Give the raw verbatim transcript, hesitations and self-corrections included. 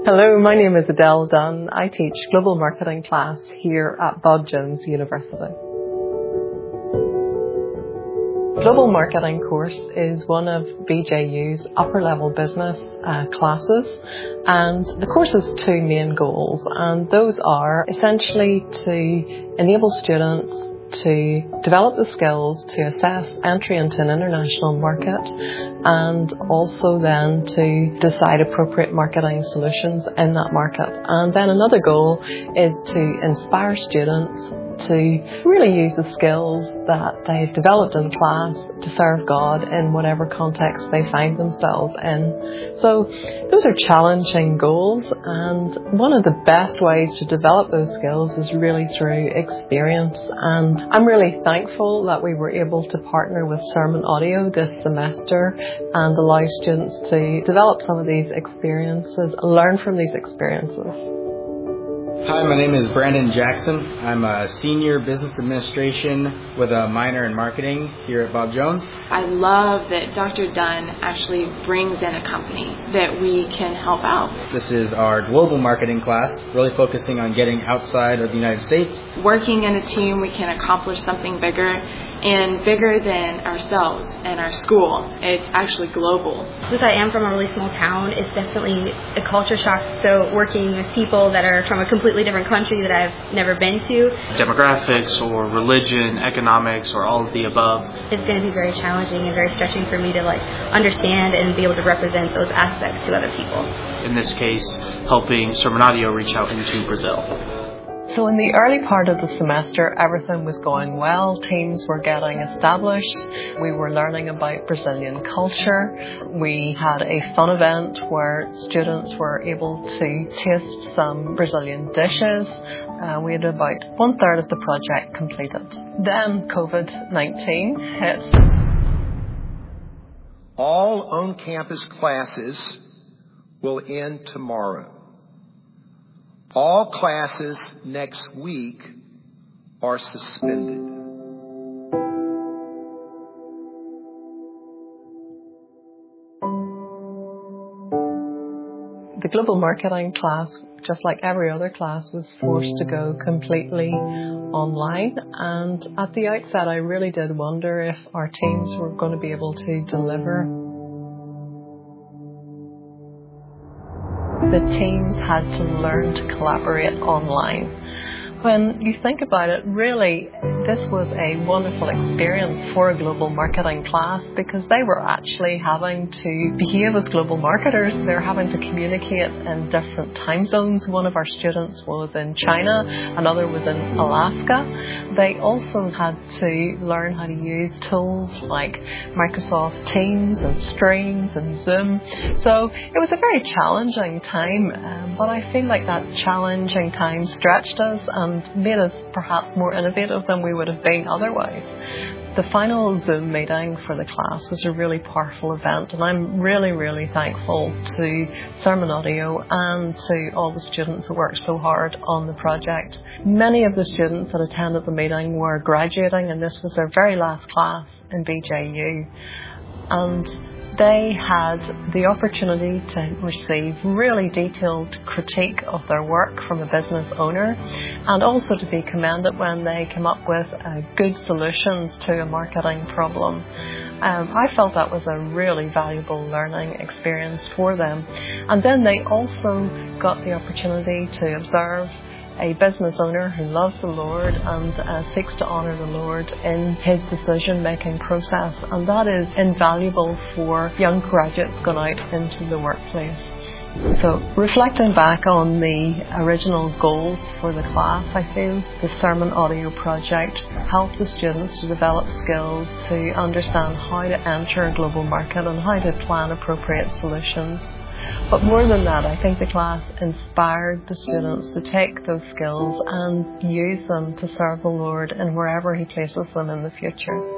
Hello, my name is Adele Dunn. I teach global marketing class here at Bob Jones University. Global marketing course is one of B J U's upper level business uh, classes, and the course has two main goals, and those are essentially to enable students to develop the skills to assess entry into an international market, and also then to decide appropriate marketing solutions in that market. And then another goal is to inspire students to really use the skills that they've developed in class to serve God in whatever context they find themselves in. So those are challenging goals, and one of the best ways to develop those skills is really through experience. And I'm really thankful that we were able to partner with Sermon Audio this semester and allow students to develop some of these experiences, learn from these experiences. Hi, my name is Brandon Jackson. I'm a senior business administration with a minor in marketing here at Bob Jones. I love that Doctor Dunn actually brings in a company that we can help out. This is our global marketing class, really focusing on getting outside of the United States. Working in a team, we can accomplish something bigger and bigger than ourselves and our school. It's actually global. Since I am from a really small town, it's definitely a culture shock. So working with people that are from a completely different country that I've never been to. Demographics or religion, economics, or all of the above. It's going to be very challenging and very stretching for me to like understand and be able to represent those aspects to other people. In this case, helping Sermon Audio reach out into Brazil. So in the early part of the semester, everything was going well. Teams were getting established. We were learning about Brazilian culture. We had a fun event where students were able to taste some Brazilian dishes. Uh, we had about one third of the project completed. Then COVID nineteen hit. All on-campus classes will end tomorrow. All classes next week are suspended. The global marketing class, just like every other class, was forced to go completely online. And at the outset, I really did wonder if our teams were going to be able to deliver. The teams had to learn to collaborate online. When you think about it, really, this was a wonderful experience for a global marketing class because they were actually having to behave as global marketers. They were having to communicate in different time zones. One of our students was in China, another was in Alaska. They also had to learn how to use tools like Microsoft Teams and Streams and Zoom. So it was a very challenging time, um, but I feel like that challenging time stretched us and made us perhaps more innovative than we would have been otherwise. The final Zoom meeting for the class was a really powerful event, and I'm really, really thankful to Sermon Audio and to all the students who worked so hard on the project. Many of the students that attended the meeting were graduating, and this was their very last class in B J U. And they had the opportunity to receive really detailed critique of their work from a business owner, and also to be commended when they came up with uh, good solutions to a marketing problem. Um, I felt that was a really valuable learning experience for them. And then they also got the opportunity to observe a business owner who loves the Lord and uh, seeks to honour the Lord in his decision-making process. And that is invaluable for young graduates going out into the workplace. So reflecting back on the original goals for the class, I feel the Sermon Audio project helped the students to develop skills to understand how to enter a global market and how to plan appropriate solutions. But more than that, I think the class inspired the students to take those skills and use them to serve the Lord in wherever He places them in the future.